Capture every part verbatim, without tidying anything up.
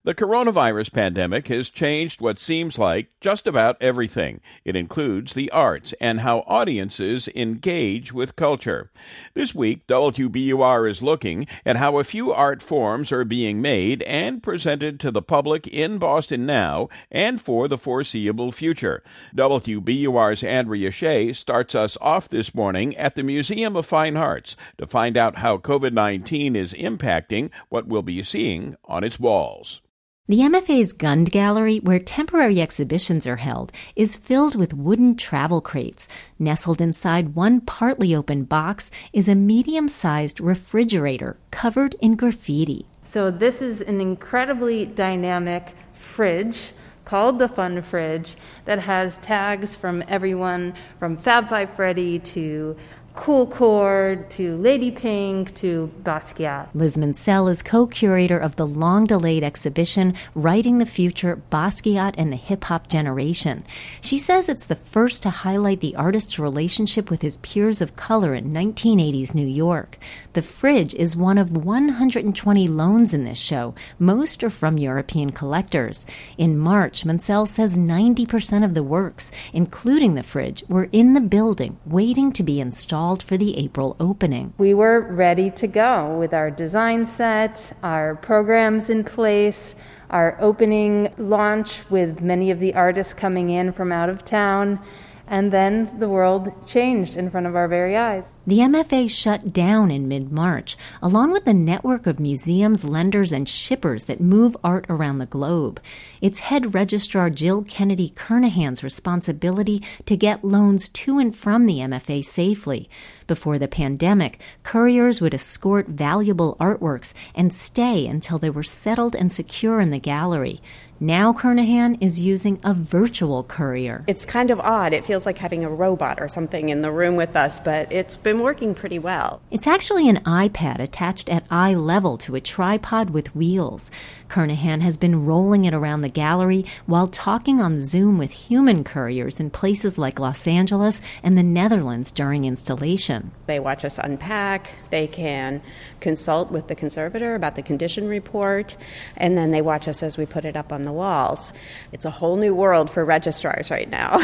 The coronavirus pandemic has changed what seems like just about everything. It includes the arts and how audiences engage with culture. This week, W B U R is looking at how a few art forms are being made and presented to the public in Boston now and for the foreseeable future. W B U R's Andrea Shea starts us off this morning at the Museum of Fine Arts to find out how covid nineteen is impacting what we'll be seeing on its walls. The M F A's Gund Gallery, where temporary exhibitions are held, is filled with wooden travel crates. Nestled inside one partly open box is a medium-sized refrigerator covered in graffiti. So this is an incredibly dynamic fridge called the Fun Fridge that has tags from everyone from Fab Five Freddy to Cool Chord to Lady Pink to Basquiat. Liz Mansell is co-curator of the long-delayed exhibition Writing the Future, Basquiat and the Hip-Hop Generation. She says it's the first to highlight the artist's relationship with his peers of color in nineteen eighties New York. The fridge is one of one hundred twenty loans in this show. Most are from European collectors. In March, Mansell says ninety percent of the works, including the fridge, were in the building waiting to be installed for the April opening. We were ready to go with our design set, our programs in place, our opening launch with many of the artists coming in from out of town, and then the world changed in front of our very eyes. The M F A shut down in mid-March, along with the network of museums, lenders, and shippers that move art around the globe. It's head registrar Jill Kennedy Kernahan's responsibility to get loans to and from the M F A safely. Before the pandemic, couriers would escort valuable artworks and stay until they were settled and secure in the gallery. Now Kernahan is using a virtual courier. It's kind of odd. It feels like having a robot or something in the room with us, but it's been working pretty well. It's actually an iPad attached at eye level to a tripod with wheels. Kernahan has been rolling it around the gallery while talking on Zoom with human couriers in places like Los Angeles and the Netherlands during installation. They watch us unpack, they can consult with the conservator about the condition report, and then they watch us as we put it up on the walls. It's a whole new world for registrars right now.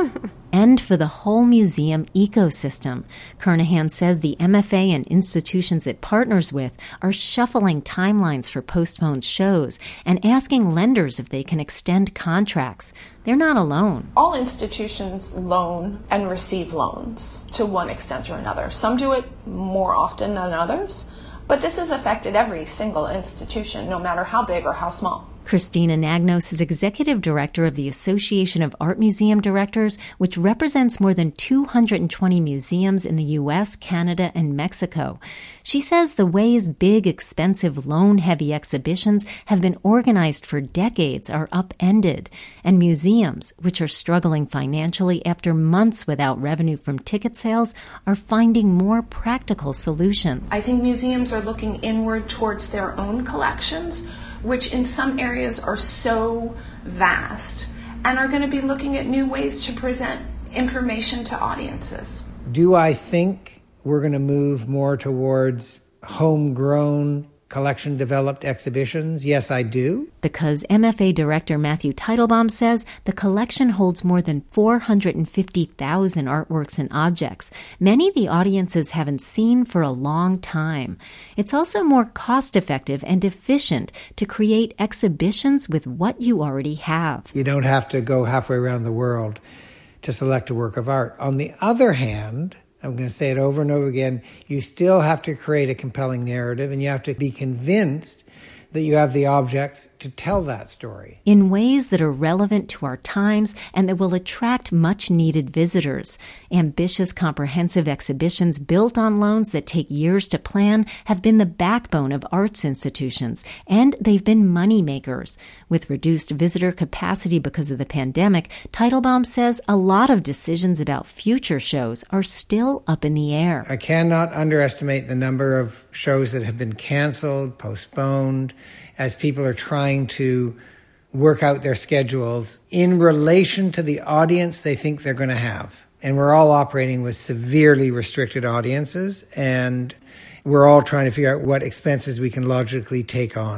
And for the whole museum ecosystem. Kernahan says the M F A and institutions it partners with are shuffling timelines for postponed shows and asking lenders if they can extend contracts. They're not alone. All institutions loan and receive loans to one extent or another. Some do it more often than others, but this has affected every single institution, no matter how big or how small. Christina Nagnos is executive director of the Association of Art Museum Directors, which represents more than two hundred twenty museums in the U S, Canada, and Mexico. She says the ways big, expensive, loan-heavy exhibitions have been organized for decades are upended, and museums, which are struggling financially after months without revenue from ticket sales, are finding more practical solutions. I think museums are looking inward towards their own collections, which in some areas are so vast, and are going to be looking at new ways to present information to audiences. Do I think we're going to move more towards homegrown, collection-developed exhibitions? Yes, I do. Because M F A Director Matthew Teitelbaum says the collection holds more than four hundred fifty thousand artworks and objects, many the audiences haven't seen for a long time. It's also more cost-effective and efficient to create exhibitions with what you already have. You don't have to go halfway around the world to select a work of art. On the other hand, I'm going to say it over and over again, you still have to create a compelling narrative, and you have to be convinced that you have the objects to tell that story. In ways that are relevant to our times and that will attract much-needed visitors. Ambitious, comprehensive exhibitions built on loans that take years to plan have been the backbone of arts institutions, and they've been money makers. With reduced visitor capacity because of the pandemic, Teitelbaum says a lot of decisions about future shows are still up in the air. I cannot underestimate the number of shows that have been canceled, postponed, as people are trying to work out their schedules in relation to the audience they think they're going to have. And we're all operating with severely restricted audiences, and we're all trying to figure out what expenses we can logically take on.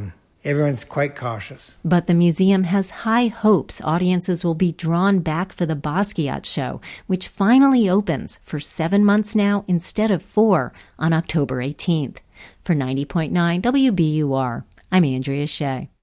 everyone's quite cautious. But the museum has high hopes audiences will be drawn back for the Basquiat show, which finally opens for seven months now instead of four on October eighteenth. For ninety point nine W B U R, I'm Andrea Shea.